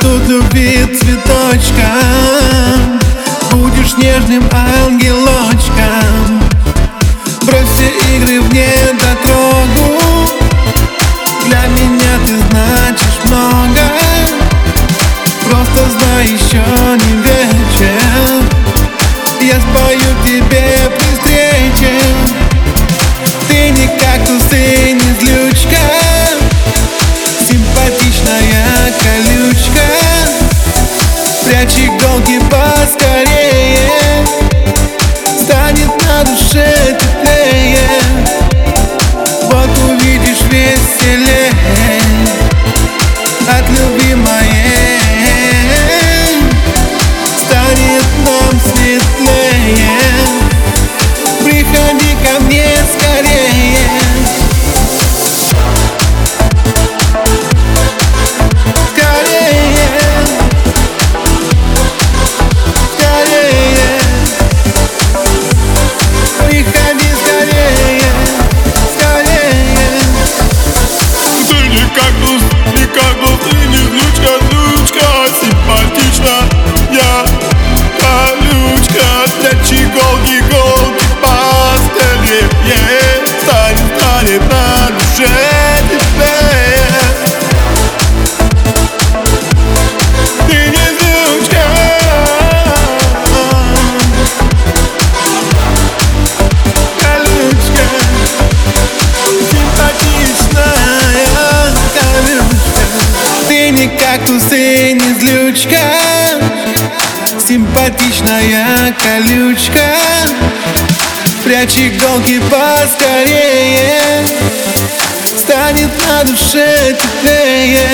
цветут любви цветочком, будешь нежным ангелочком. Брось все игры в недотрогу, для меня ты значишь много. Просто знай, еще не вечер, я спою тебе при встрече. Ты не кактус, ты не злючка, симпатичная колючка. Прячь иголки поскорее, станет на душе теплее. Вот увидишь веселее от любви моей, станет нам светлее. Приходи ко мне скорее. Иголки поскорее, станет на душе теплее. Ты не злючка, колючка, симпатичная колючка. Ты не кактус, ты не злючка, симпатичная колючка. Прячь иголки поскорее, станет на душе теплее.